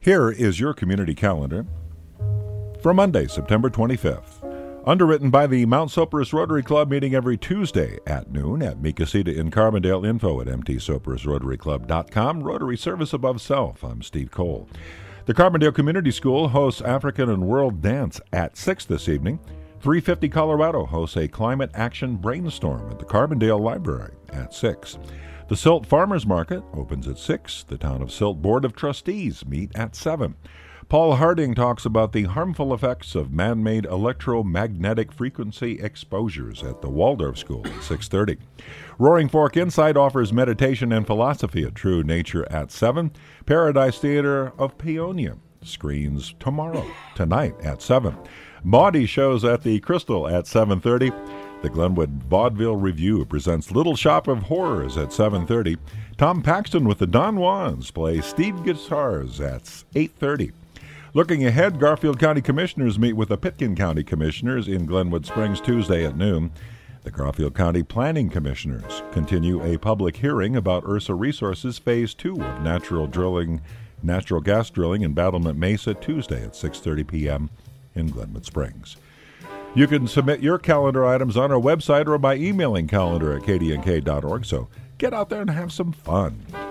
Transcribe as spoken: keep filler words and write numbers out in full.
Here is your community calendar for Monday, September twenty-fifth. Underwritten by the Mount Soperus Rotary Club, meeting every Tuesday at noon at Mi Casita in Carbondale. Info at m t soperus rotary club dot com. Rotary service above self. I'm Steve Cole. The Carbondale Community School hosts African and World Dance at six this evening. three fifty Colorado hosts a climate action brainstorm at the Carbondale Library at six. The Silt Farmers Market opens at six. The Town of Silt Board of Trustees meet at seven. Paul Harding talks about the harmful effects of man-made electromagnetic frequency exposures at the Waldorf School at six thirty. Roaring Fork Insight offers meditation and philosophy at True Nature at seven. Paradise Theater of Peonia screens tomorrow, tonight at seven. Maudie shows at the Crystal at seven thirty. The Glenwood Vaudeville Review presents Little Shop of Horrors at seven thirty. Tom Paxton with the Don Juans play Steve Guitars at eight thirty. Looking ahead, Garfield County Commissioners meet with the Pitkin County Commissioners in Glenwood Springs Tuesday at noon. The Garfield County Planning Commissioners continue a public hearing about Ursa Resources Phase two of natural drilling, natural gas drilling in Battlement Mesa Tuesday at six thirty p.m. in Glenwood Springs. You can submit your calendar items on our website or by emailing calendar at k d n k dot org, so get out there and have some fun.